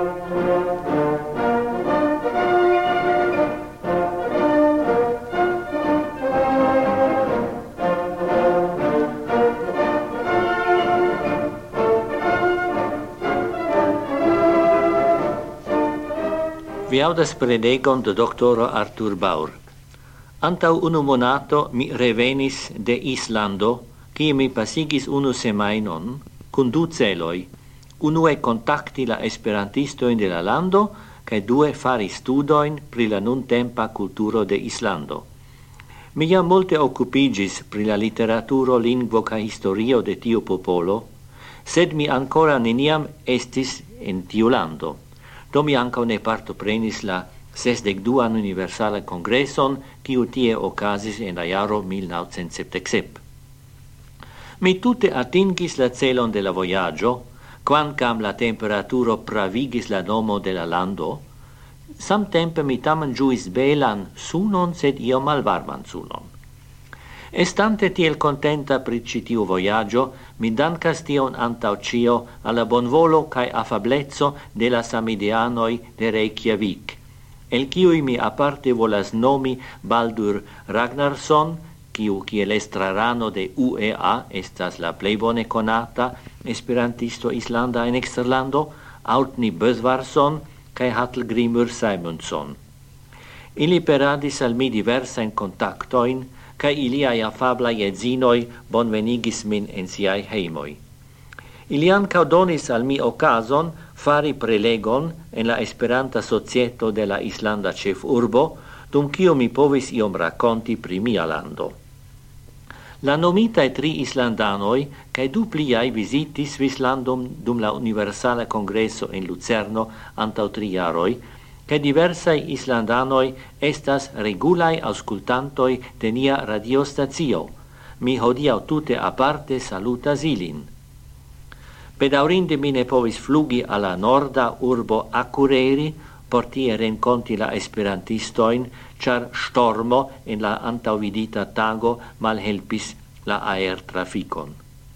Vi audas prelegon de doctoro Arthur Baur. Antau unu monato mi revenis de Islando, kie mi pasigis unu semainon, cun du celoi, unue contacti la esperantistoin de la lando, cae due fari studoin pri la nun tempa culturo de Islando. Mi jam multe occupigis pri la literaturo, lingvo ca historio de tiu popolo, sed mi ancora neniam estis in tiu lando. Do mi ancao ne partoprenis la 62an Universala Congresson, kiu tie ocasis en la jaro 1977. Mi tute atingis la celon de la voyaggio, quancam la temperaturo pravigis la nomo de la lando, samtempe mi tamen giuis belan sunon, sed io malvarman sunon. Estante tiel contenta pri citiu voyaggio, mi dankas tion antau cio alla bonvolo cae afablezzo de la samideanoi de Reykjavik, el kiui mi aparte volas nomi Baldur Ragnarsson, kiu kiel estrarano de UEA estas la plei bone conata esperantisto Islanda en exterlando, Árni Böðvarsson cae Hallgrímur Sæmundsson. Ili peradis al mi diversain contactoin, cae iliai afablai edzinoi bonvenigis min en siai heimoi. Ili ancao donis al mi ocason fari prelegon en la Esperanta Societo de la Islanda Cef Urbo, dum cio mi povis iom raconti pri mia lando. La nomitae 3 islandanoi, cae 2 pliai visitis Svislandum dum la Universala Congresso in Lucerno antau 3 jaroi, che diversai islandanoi estas regulai auscultantoi de nia radiostacio. Mi hodiau tute aparte salutas ilin. Bedaurinde mi ne povis flugi alla norda urbo Akureyri, por tie renconti la esperantistoin, char stormo en la antauvidita tago malhelpis la aer traficon.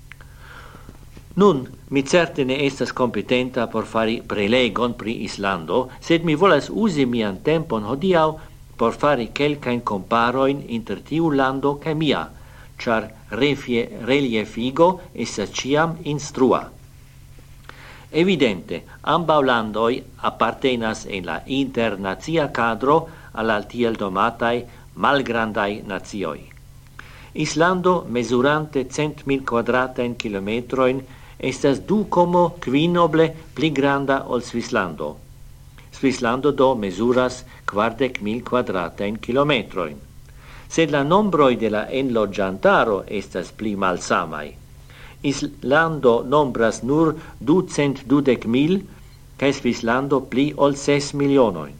Nun, mi certe ne estas competenta por fari prelegon pri Islando, sed mi volas usi mian tempon hodiau por fari kelkain comparoin inter tiu lando ca mia, char reliefigo estas ciam instrua. Evidente, ambau landoi appartenas en la internazia cadro al tiel domatai malgrandai nazioi. Islando, mesurante 100.000 quadratain kilometroin, estas 2,5 pli granda ol Svislando. Svislando do mesuras 40.000 quadratain kilometroin. Sed la nombroi de la enlogiantaro estas pli malsamai. Islando nombras nur 220.000, cae Svislando pli ol 6 milionoin.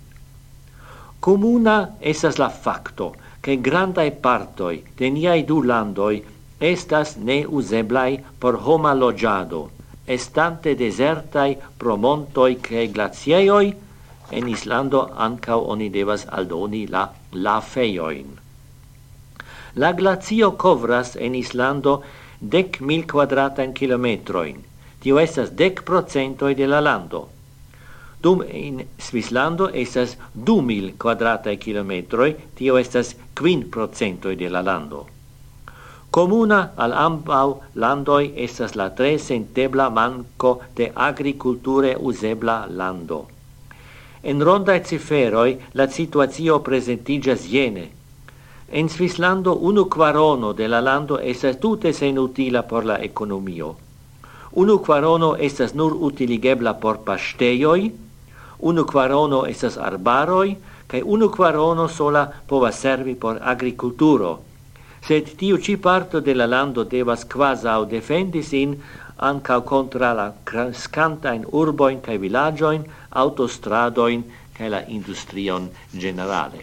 Comuna estas la facto, che grandai partoi de niai du landoi estas ne useblai por homa logiado, estante desertai pro montoi cae glacieioi, en Islando ancau oni devas aldoni la feioin. La glacio covras en Islando 10.000 quadratain kilometroin, tio estas 10% de la lando. Dum in Svislando estas 2.000 quadratai kilometroi, tio estas 5% de la lando. Comuna al ambau landoi estas la tre sentebla manco de agriculture usebla lando. En rondae ciferoi la situatio presentigas jene. En Svislando 1/4 de la lando estas tute senutila por la economio. 1/4 estas nur utiligebla por pasteioi, 1/4 estas arbaroi, cae 1/4 sola povas servi por agriculturo. Sed tiu ci parto de la lando devas quasau defendi sin ancau contra la scantain urboin cae villagioin, autostradoin cae la industrion generale.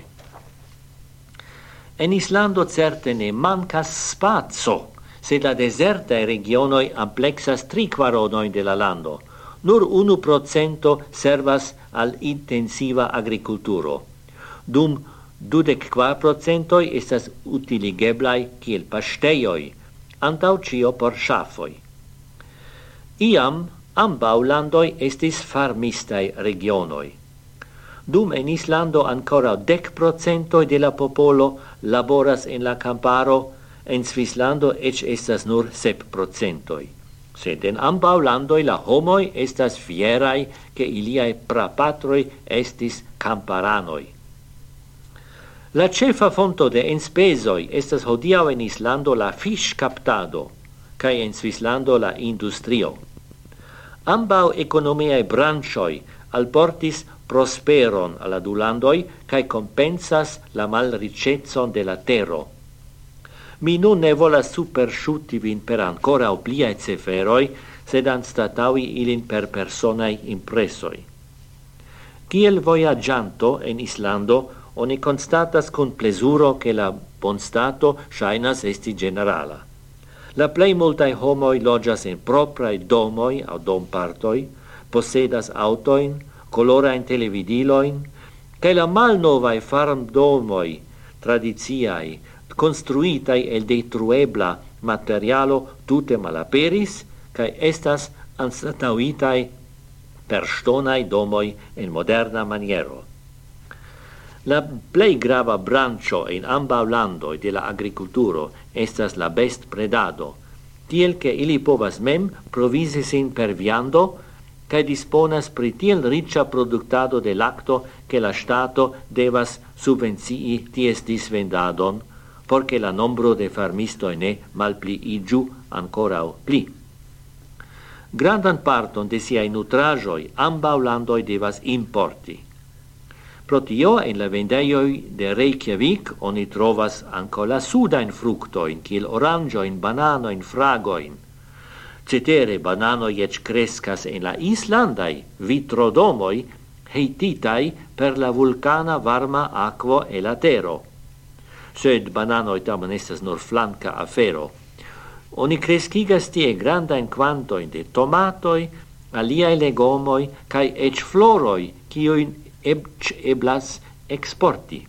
En Islando certe ne mancas spazio, sed la desertae regionoi amplexas 3/4 de la lando. Nur 1% servas al intensiva agriculturo. Dum 24% estas utiligeblai kiel pasteioi, antau cio por ŝafoj. Iam Ambau landoi estis farmistai regionoi. Dum en Islando ancora 10% de la popolo laboras en la camparo, en Svislando ec estas nur 7%. Sed en ambau landoi la homoi estas fierai che iliae prapatroi estis camparanoi. La cefa fonto de enspesoi estas hodiau en Islando la fish captado, cae en Svislando la industrio. Ambau economiae branchoi alportis prosperon alla du landoi cae compensas la malricetson de la terro. Mi nun ne volas supersciuti vin per ancora pliae ceferoi, sed anstataui ilin per personae impressoi. Kiel voyagianto en Islando, oni constatas con plesuro che la bonstato shainas esti generala. La plei multae homoi logias in proprae domoi au dompartoi, possedas autoin, colorain televidiloin, cae la malnovae farm domoi tradiziai, construitai el detruebla materialo tute malaperis, cae estas anstataŭitai per stonai domoi in moderna maniero. La plei grava brancho in ambau landoi de la agriculturo estas la best predado, tiel che ili povas mem provisi sin per viando, cae disponas pri tiel ricia productado de lacto che la Stato devas subvencii ties disvendadon, porque la nombro de farmistoi ne malpliigiu ancora pli. Grandan parton de siai nutrajoi ambau landoi devas importi. Pro tio, en la vendeioi de Reykjavik oni trovas anco la sudain fructoin, kiel orangoin, bananoin, fragoin. Cetere bananoi ec crescas en la Islandai vitrodomoi heititai per la vulcana varma aquo e la tero. Sed bananoi tamen estas nur flanca afero. Oni crescigas tie grandain quantoin de tomatoi, aliae legomoi, cae ec floroi, cioin eblas exporti.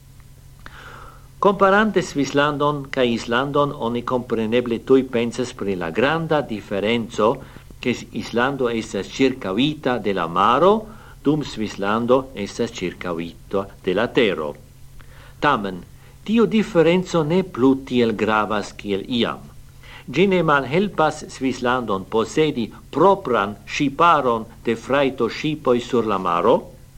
Comparante Svislandon ca Islandon, oni compreneble tui pensas pri la granda differenzo che Islando estas circavita de la maro, dum Svislando estas circavita de la tero. Tamen, tiu differenzo ne plu tiel gravas kiel iam. Gine malhelpas Svislandon possedi propran shiparon de fraito shipoi sur la maro,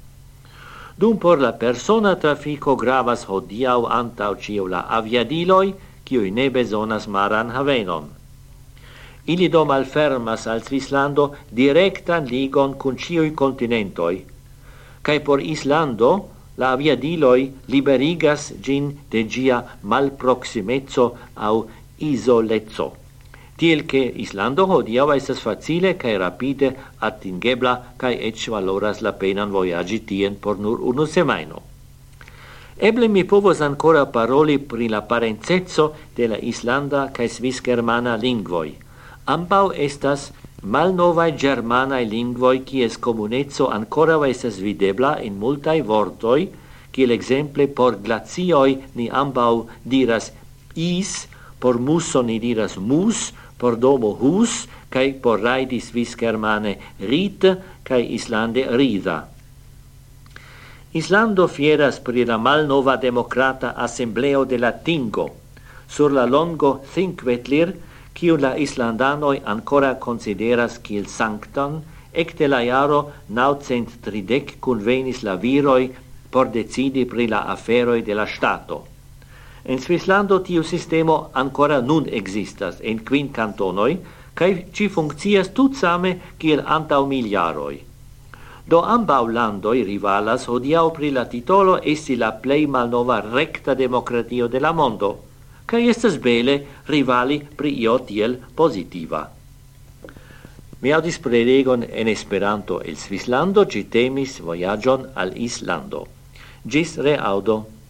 dum por la persona trafico gravas hodiau antau cio la aviadiloi, kiui ne besonas maran havenon. Ili do malfermas al Svislando directan ligon cun ciui continentoi, cae por Islando la aviadiloi liberigas gin de gia malproximezzo au isolezzo. Tiel che Islando hodiau estas facile cae rapide attingebla cae ec valoras la penan voyagi tien por nur unu semaino. Eble mi povos ancora paroli pri la parentezzo de la Islanda cae svis-germana lingvoi. Ambau estas malnovae germanae lingvoi cies comunezzo ancora estas videbla in multae vortoi, kiel exemple por glacioi ni ambau diras is, por muso ni diras mus, por domo hus, cae por raidi svis-germane rit, cae Islande rida. Islando fieras pri la malnova democrata assembleo de la Tingo, sur la longo Thingvellir, kiu la Islandanoi ancora consideras kiel sanctan, ecte la jaro 930 convenis la viroi por decidi pri la aferoi de la Stato. En Svislando tiu sistemo ancora nun existas en 5 cantonoi, cae ci funccias tut same kiel antau 1000 jaroi. Do ambau landoi rivalas hodiau pri la titolo esti la plei malnova recta democratio de la mondo, cae estas bele rivali pri io tiel positiva. Mi audis prelegon en Esperanto el Svislando, ci temis voyagion al Islando. Gis reaudo.